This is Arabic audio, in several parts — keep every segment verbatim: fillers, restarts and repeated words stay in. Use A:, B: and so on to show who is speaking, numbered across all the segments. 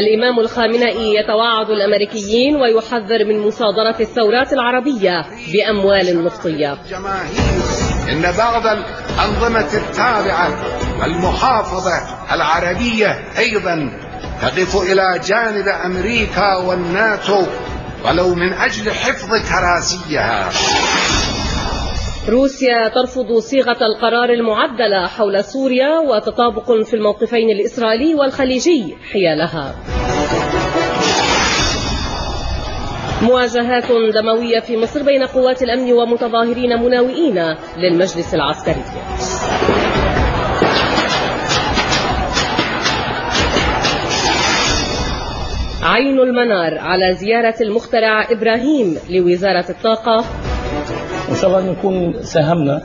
A: الإمام الخامنئي يتوعد الأمريكيين ويحذر من مصادرة الثورات العربية بأموال نفطية.
B: إن بعض الأنظمة التابعة والمحافظة العربية أيضا تقف إلى جانب أمريكا والناتو ولو من أجل حفظ كراسيها.
A: روسيا ترفض صيغة القرار المعدلة حول سوريا وتطابق في الموقفين الإسرائيلي والخليجي حيالها. مواجهات دموية في مصر بين قوات الأمن ومتظاهرين مناوئين للمجلس العسكري. عين المنار على زيارة المخترع إبراهيم لوزارة الطاقة.
C: إن شاء الله نكون ساهمنا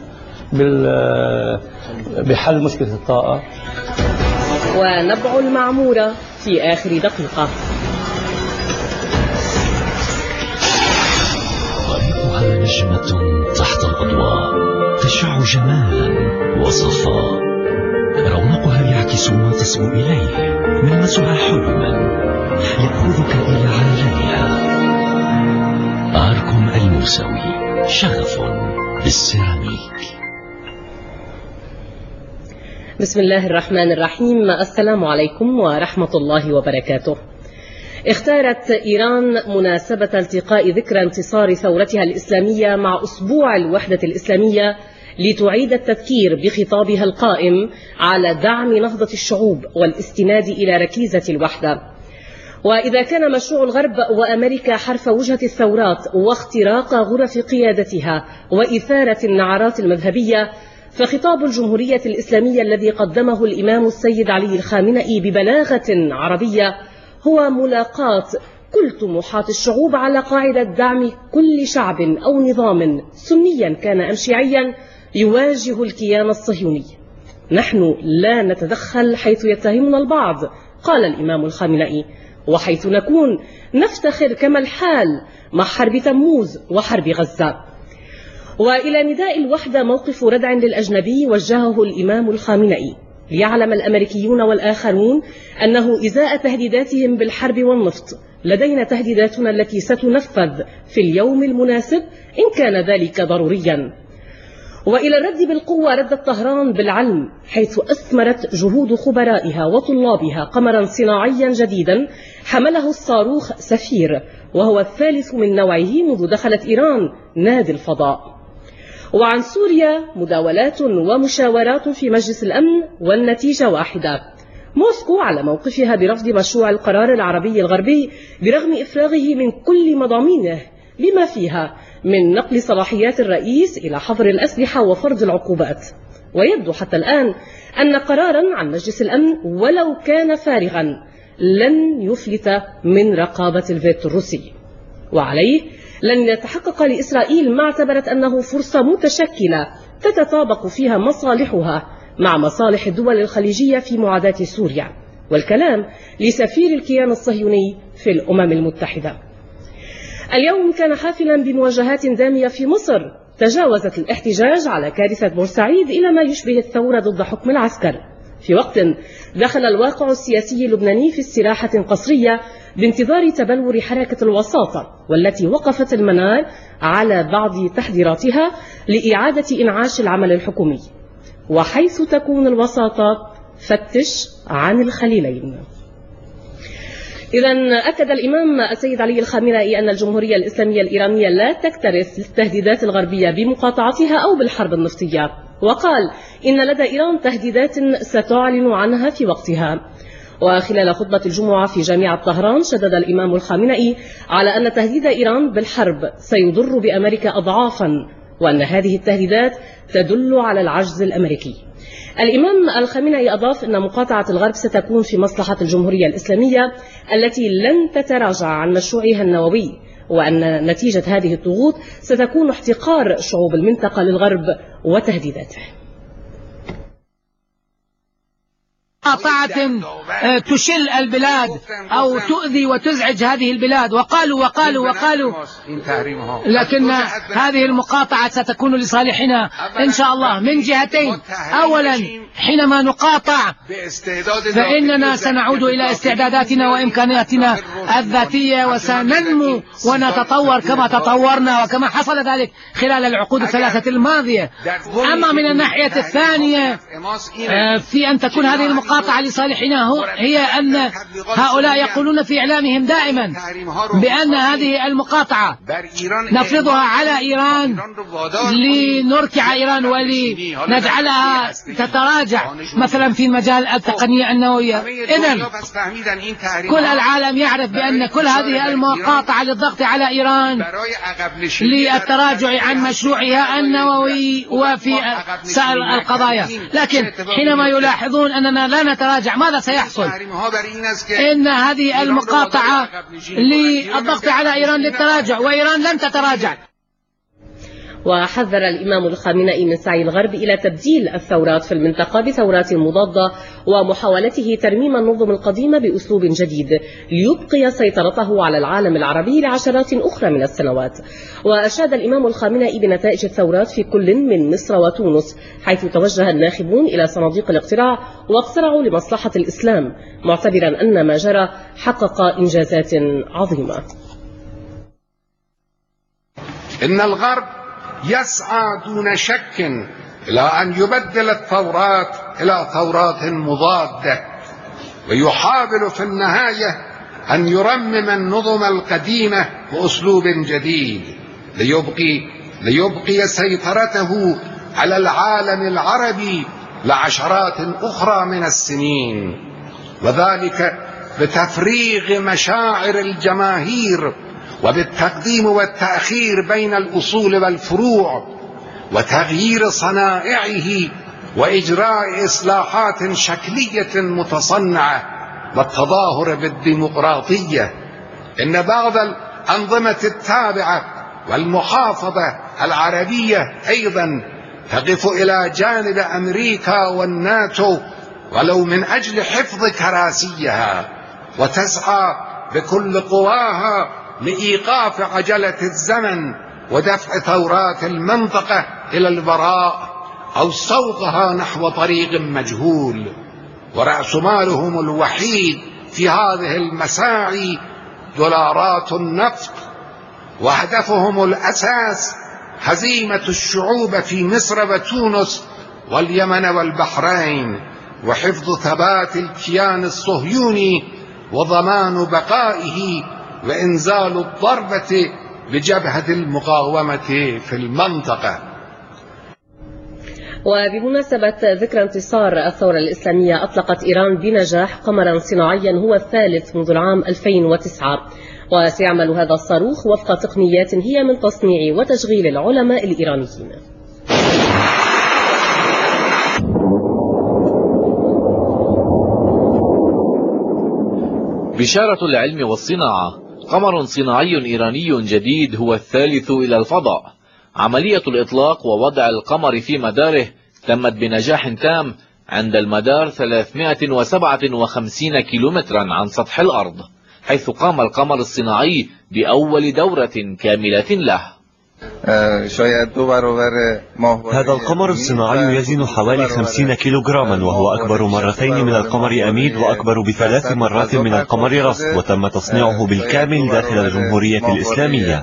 C: بحل مشكلة الطاقة.
A: ونبع المعمورة في آخر دقيقة.
D: طريقها نجمة تحت الأضواء تشع جمالا وصفاء، رونقها يعكس ما تصبو إليه، ملمسها حلما يأخذك إلى عالمها. آركون الموسوي، شغف بالسيراميك.
A: بسم الله الرحمن الرحيم. السلام عليكم ورحمة الله وبركاته. اختارت إيران مناسبة التقاء ذكرى انتصار ثورتها الإسلامية مع أسبوع الوحدة الإسلامية لتعيد التذكير بخطابها القائم على دعم نهضة الشعوب والاستناد إلى ركيزة الوحدة. وإذا كان مشروع الغرب وأمريكا حرف وجهة الثورات واختراق غرف قيادتها وإثارة النعرات المذهبية، فخطاب الجمهورية الإسلامية الذي قدمه الإمام السيد علي الخامنئي ببلاغة عربية هو ملاقاة كل طموحات الشعوب على قاعدة دعم كل شعب أو نظام سنيا كان أم شيعيا يواجه الكيان الصهيوني. نحن لا نتدخل حيث يتهمنا البعض، قال الإمام الخامنئي، وحيث نكون نفتخر كما الحال مع حرب تموز وحرب غزة. وإلى نداء الوحدة موقف ردع للأجنبي وجهه الإمام الخامنئي ليعلم الأمريكيون والآخرون أنه إزاء تهديداتهم بالحرب والنفط لدينا تهديداتنا التي ستنفذ في اليوم المناسب إن كان ذلك ضروريا. وإلى الرد بالقوة ردت طهران بالعلم، حيث أثمرت جهود خبرائها وطلابها قمرا صناعيا جديدا حمله الصاروخ سفير، وهو الثالث من نوعه منذ دخلت إيران نادي الفضاء. وعن سوريا مداولات ومشاورات في مجلس الأمن والنتيجة واحدة، موسكو على موقفها برفض مشروع القرار العربي الغربي برغم إفراغه من كل مضامينه بما فيها من نقل صلاحيات الرئيس إلى حظر الأسلحة وفرض العقوبات. ويبدو حتى الآن أن قرارا عن مجلس الأمن ولو كان فارغا لن يفلت من رقابة الفيتو الروسي، وعليه لن يتحقق لإسرائيل ما اعتبرت أنه فرصة متشكلة تتطابق فيها مصالحها مع مصالح الدول الخليجية في معاداة سوريا، والكلام لسفير الكيان الصهيوني في الأمم المتحدة. اليوم كان حافلا بمواجهات دامية في مصر تجاوزت الاحتجاج على كارثة بورسعيد إلى ما يشبه الثورة ضد حكم العسكر، في وقت دخل الواقع السياسي اللبناني في استراحة قصرية بانتظار تبلور حركة الوساطة، والتي وقفت المنار على بعض تحذيراتها لإعادة إنعاش العمل الحكومي. وحيث تكون الوساطة فتش عن الخليلين. إذن أكد الإمام السيد علي الخامنئي أن الجمهورية الإسلامية الإيرانية لا تكترث للتهديدات الغربية بمقاطعتها أو بالحرب النفطية، وقال إن لدى إيران تهديدات ستعلن عنها في وقتها. وخلال خطبة الجمعة في جامعة طهران شدد الإمام الخامنئي على أن تهديد إيران بالحرب سيضر بأمريكا أضعافا، وأن هذه التهديدات تدل على العجز الأمريكي. الإمام الخامنئي أضاف أن مقاطعة الغرب ستكون في مصلحة الجمهورية الإسلامية التي لن تتراجع عن مشروعها النووي، وأن نتيجة هذه الضغوط ستكون احتقار شعوب المنطقة للغرب وتهديداته.
E: مقاطعة تشل البلاد أو تؤذي وتزعج هذه البلاد. وقالوا وقالوا وقالوا لكن هذه المقاطعة ستكون لصالحنا إن شاء الله من جهتين. أولا حينما نقاطع فإننا سنعود إلى استعداداتنا وإمكانياتنا الذاتية وسننمو ونتطور كما تطورنا وكما حصل ذلك خلال العقود الثلاثة الماضية. أما من الناحية الثانية في أن تكون هذه المقاطعة لصالحنا هي أن هؤلاء يقولون في إعلامهم دائما بأن هذه المقاطعة نفرضها على إيران لنركع إيران ولنجعلها تتراجع مثلا في مجال التقنية النووية. إذن كل العالم يعرف بأن كل هذه المقاطعة للضغط على إيران للتراجع عن مشروعها النووي وفي سائر القضايا. لكن حينما يلاحظون أننا لا نتراجع ماذا سيحصل؟ إن هذه المقاطعة للضغط على إيران للتراجع وإيران لن تتراجع.
A: وحذر الإمام الخامنئي من سعي الغرب إلى تبديل الثورات في المنطقة بثورات مضادة ومحاولته ترميم النظم القديمة بأسلوب جديد ليبقي سيطرته على العالم العربي لعشرات أخرى من السنوات. وأشاد الإمام الخامنئي بنتائج الثورات في كل من مصر وتونس، حيث توجه الناخبون إلى صناديق الاقتراع واقترعوا لمصلحة الإسلام، معتبرا أن ما جرى حقق إنجازات عظيمة.
B: إن الغرب يسعى دون شك إلى أن يبدل الثورات إلى ثورات مضادة، ويحاول في النهاية أن يرمم النظم القديمة بأسلوب جديد ليبقي, ليبقي سيطرته على العالم العربي لعشرات أخرى من السنين، وذلك بتفريغ مشاعر الجماهير وبالتقديم والتأخير بين الأصول والفروع وتغيير صنائعه وإجراء إصلاحات شكلية متصنعة والتظاهر بالديمقراطية. إن بعض الأنظمة التابعة والمحافظة العربية أيضا تقف إلى جانب أمريكا والناتو ولو من أجل حفظ كراسيها، وتسعى بكل قواها لإيقاف عجلة الزمن ودفع ثورات المنطقة إلى الوراء أو سوقها نحو طريق مجهول. ورأس مالهم الوحيد في هذه المساعي دولارات النفط، وهدفهم الأساس هزيمة الشعوب في مصر وتونس واليمن والبحرين، وحفظ ثبات الكيان الصهيوني وضمان بقائه وإنزال الضربة بجبهة المقاومة في المنطقة.
A: وبمناسبة ذكرى انتصار الثورة الإسلامية، أطلقت إيران بنجاح قمرا صناعيا هو الثالث منذ العام ألفين وتسعة، وسيعمل هذا الصاروخ وفق تقنيات هي من تصنيع وتشغيل العلماء الإيرانيين.
F: بشارة العلم والصناعة، قمر صناعي إيراني جديد هو الثالث إلى الفضاء. عملية الإطلاق ووضع القمر في مداره تمت بنجاح تام عند المدار ثلاثمائة وسبعة وخمسين كيلومترا عن سطح الأرض، حيث قام القمر الصناعي بأول دورة كاملة له.
G: هذا القمر الصناعي يزن حوالي خمسين كيلوغراما، وهو أكبر مرتين من القمر أميد وأكبر بثلاث مرات من القمر رصد، وتم تصنيعه بالكامل داخل الجمهورية الإسلامية.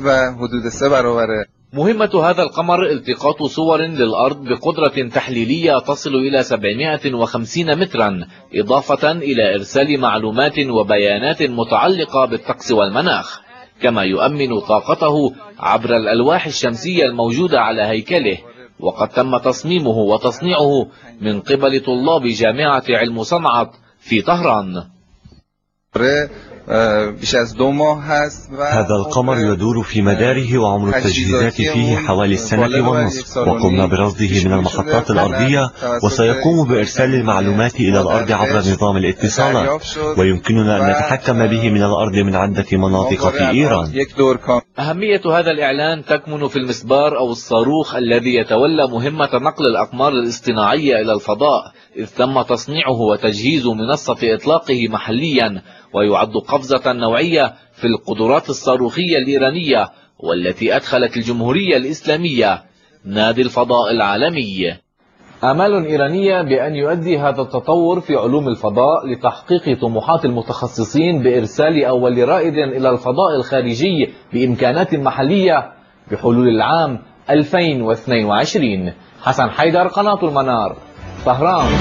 F: مهمة هذا القمر التقاط صور للأرض بقدرة تحليلية تصل إلى سبعمائة وخمسين مترا، إضافة إلى إرسال معلومات وبيانات متعلقة بالطقس والمناخ، كما يؤمن طاقته عبر الألواح الشمسية الموجودة على هيكله. وقد تم تصميمه وتصنيعه من قبل طلاب جامعة علم صنعاء في طهران.
G: هذا القمر يدور في مداره وعمر التجهيزات فيه حوالي السنة ونصف، وقمنا برصده من المحطات الأرضية، وسيقوم بإرسال المعلومات إلى الأرض عبر نظام الاتصالات، ويمكننا أن نتحكم به من الأرض من عدة مناطق في إيران.
F: أهمية هذا الإعلان تكمن في المسبار أو الصاروخ الذي يتولى مهمة نقل الأقمار الاصطناعية إلى الفضاء، إذ تم تصنيعه وتجهيز منصة إطلاقه محليا، ويعد قفزة نوعية في القدرات الصاروخية الإيرانية، والتي أدخلت الجمهورية الإسلامية نادي الفضاء العالمي. آمال إيرانية بأن يؤدي هذا التطور في علوم الفضاء لتحقيق طموحات المتخصصين بإرسال أول رائد إلى الفضاء الخارجي بإمكانات محلية بحلول العام ألفين واثنين وعشرين. حسن حيدر، قناة المنار، طهران.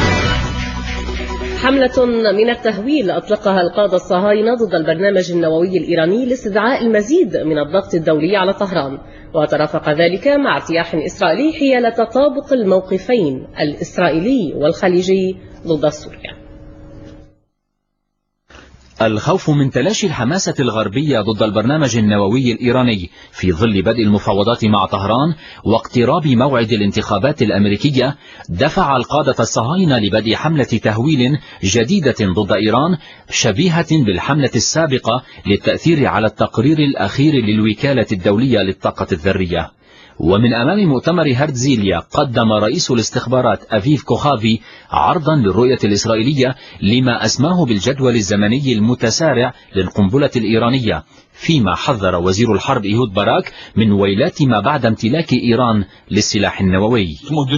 A: حملة من التهويل أطلقها القادة الصهاينة ضد البرنامج النووي الإيراني لاستدعاء المزيد من الضغط الدولي على طهران، وترافق ذلك مع ارتياح إسرائيلي حيال تطابق الموقفين الإسرائيلي والخليجي ضد سوريا.
H: الخوف من تلاشي الحماسة الغربية ضد البرنامج النووي الإيراني في ظل بدء المفاوضات مع طهران واقتراب موعد الانتخابات الأمريكية دفع القادة الصهاينة لبدء حملة تهويل جديدة ضد إيران شبيهة بالحملة السابقة للتأثير على التقرير الأخير للوكالة الدولية للطاقة الذرية. ومن أمام مؤتمر هرتزيليا قدم رئيس الاستخبارات أفيف كوخافي عرضا للرؤية الإسرائيلية لما أسماه بالجدول الزمني المتسارع للقنبلة الإيرانية، فيما حذر وزير الحرب إيهود باراك من ويلات ما بعد امتلاك إيران للسلاح النووي.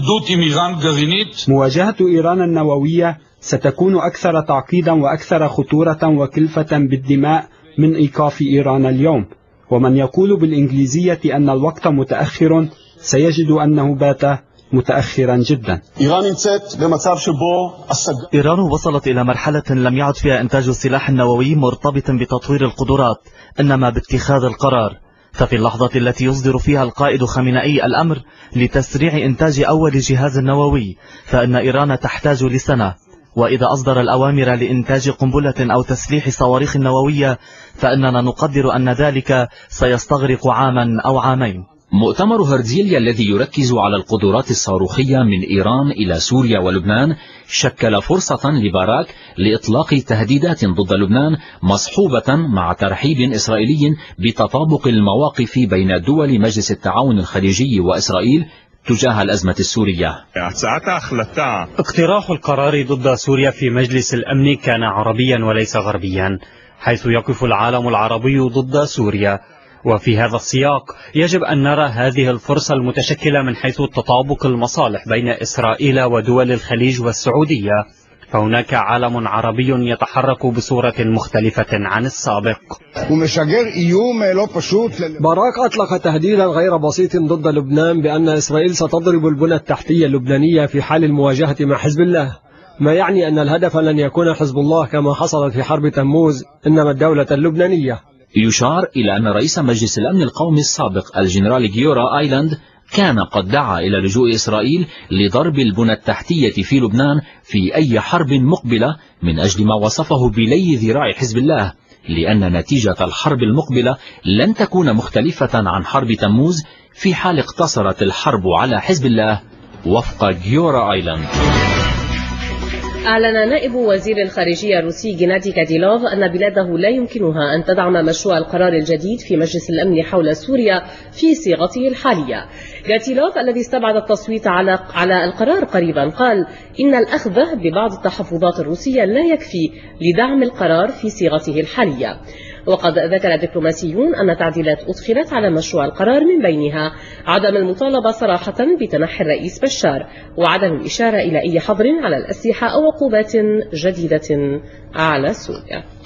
I: مواجهة إيران النووية ستكون أكثر تعقيدا وأكثر خطورة وكلفة بالدماء من إيقاف إيران اليوم، ومن يقول بالإنجليزية أن الوقت متأخر سيجد أنه بات متأخرا جدا.
J: إيران وصلت إلى مرحلة لم يعد فيها إنتاج السلاح النووي مرتبطا بتطوير القدرات، إنما باتخاذ القرار. ففي اللحظة التي يصدر فيها القائد خامنئي الأمر لتسريع إنتاج أول جهاز نووي، فإن إيران تحتاج لسنة، وإذا أصدر الأوامر لإنتاج قنبلة أو تسليح صواريخ نووية فإننا نقدر أن ذلك سيستغرق عاما أو عامين.
H: مؤتمر هرتزيليا الذي يركز على القدرات الصاروخية من إيران إلى سوريا ولبنان شكل فرصة لباراك لإطلاق تهديدات ضد لبنان مصحوبة مع ترحيب إسرائيلي بتطابق المواقف بين دول مجلس التعاون الخليجي وإسرائيل تجاه الأزمة السورية.
J: اقتراح القرار ضد سوريا في مجلس الأمن كان عربيا وليس غربيا، حيث يقف العالم العربي ضد سوريا، وفي هذا السياق يجب أن نرى هذه الفرصة المتشكلة من حيث تطابق المصالح بين إسرائيل ودول الخليج والسعودية، فهناك عالم عربي يتحرك بصورة مختلفة عن السابق.
K: باراك أطلق تهديدا غير بسيط ضد لبنان بأن إسرائيل ستضرب البنى التحتية اللبنانية في حال المواجهة مع حزب الله، ما يعني أن الهدف لن يكون حزب الله كما حصل في حرب تموز، إنما الدولة اللبنانية.
H: يشار إلى أن رئيس مجلس الأمن القومي السابق الجنرال جيورا آيلاند كان قد دعا إلى لجوء إسرائيل لضرب البنى التحتية في لبنان في أي حرب مقبلة من أجل ما وصفه بلي ذراع حزب الله، لأن نتيجة الحرب المقبلة لن تكون مختلفة عن حرب تموز في حال اقتصرت الحرب على حزب الله وفق جيورا آيلاند.
A: أعلن نائب وزير الخارجية الروسي جينادي كاديلوف أن بلاده لا يمكنها أن تدعم مشروع القرار الجديد في مجلس الأمن حول سوريا في صيغته الحالية. كاديلوف الذي استبعد التصويت على على القرار قريبا قال إن الأخذ ببعض التحفظات الروسية لا يكفي لدعم القرار في صيغته الحالية. وقد ذكر دبلوماسيون أن تعديلات أدخلت على مشروع القرار من بينها عدم المطالبة صراحة بتنحي الرئيس بشار، وعدم الإشارة إلى أي حظر على الأسلحة أو عقوبات جديدة على سوريا.